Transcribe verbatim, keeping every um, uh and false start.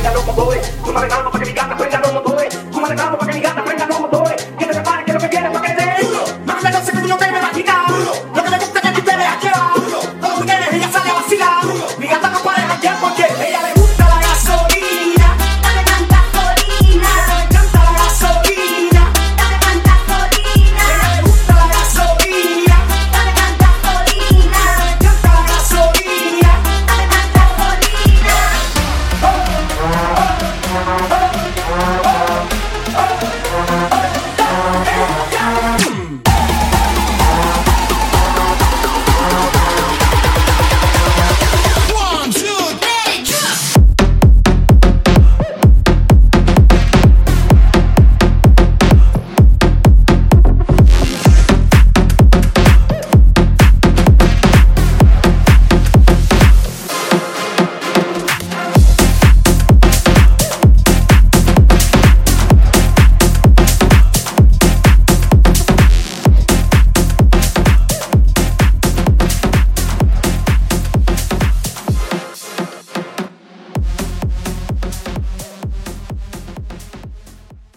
prenda los motores, súmale mano para que mi gata prenda los motores, súmale mano para que mi gata prenda